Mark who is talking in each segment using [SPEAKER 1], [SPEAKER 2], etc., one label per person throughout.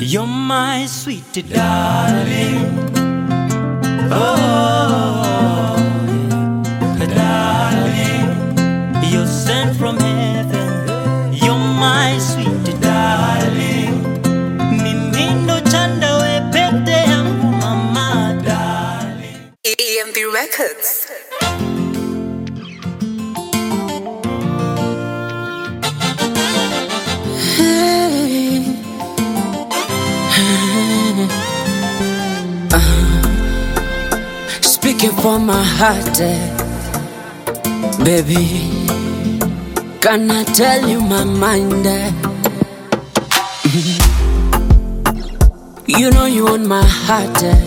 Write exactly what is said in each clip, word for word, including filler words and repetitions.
[SPEAKER 1] You're my sweet darling. Oh, yeah. Darling, you're sent from heaven. You're my sweet darling. Mimindo chanda we pete yangu mama darling.
[SPEAKER 2] E M B Records.
[SPEAKER 3] Speaking for my heart, eh, baby, can I tell you my mind? Eh? You know you own my heart, eh,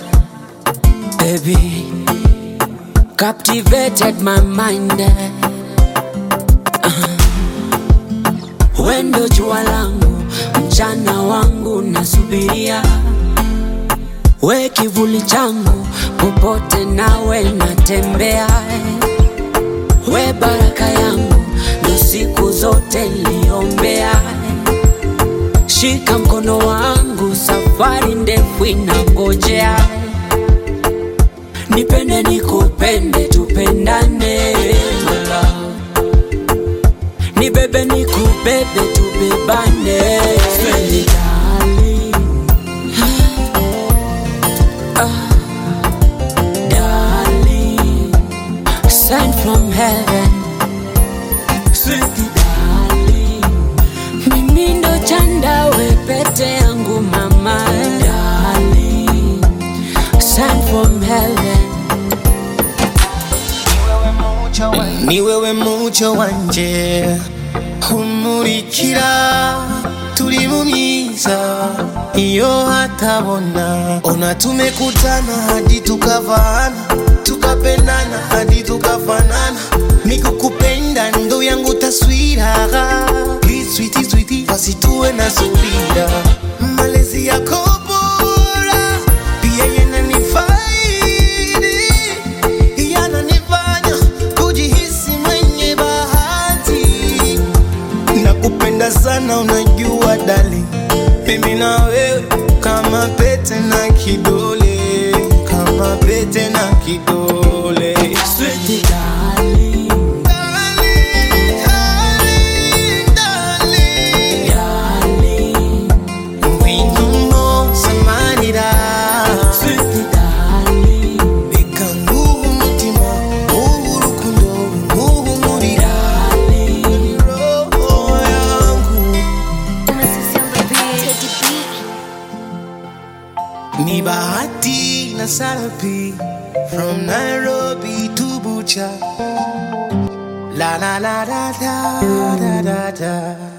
[SPEAKER 3] baby, captivated my mind. Eh? Uh-huh. Wendo jua langu, mchana wangu nasubiria, we kivuli changu, popote nawe natembea. We baraka yangu, ndo siku zote niliombea. Shika mkono wangu, safari ndefu inangojea. Nipende nikupende, tupendane my love. Nibebe nikubebe, tubebane. Sweet darling, ah, darling, sent from heaven. Sweet darling, mimi ndo chanda we pete yangu mama. Darling, sent from heaven.
[SPEAKER 4] Ni wewe mucho wanje, humurikira turi mu myiza iyo hatabona. Ona tumekutana hadi tukavana, tukapendana hadi tukafanana. Nikukupenda ndo yangu taswira, sweetie sweetie basi tuwe na subira. Malezi yako bora pia yananifaidi, yananifanya kujihisi mwenye bahati. Nakupenda sana unajua darling, mimi na wewe kama pete na kidole, kama pete na kidole.
[SPEAKER 3] Sweet darling,
[SPEAKER 4] darling, darling, darling,
[SPEAKER 3] darling,
[SPEAKER 4] ngwino samarira.
[SPEAKER 3] sweet darling,
[SPEAKER 4] Beka nguhu umutima, nguhu urukundo, nguhu umurira. Roho yangu ni bahati na Salapi, from Nairobi to Bucha. La la la da da da da da.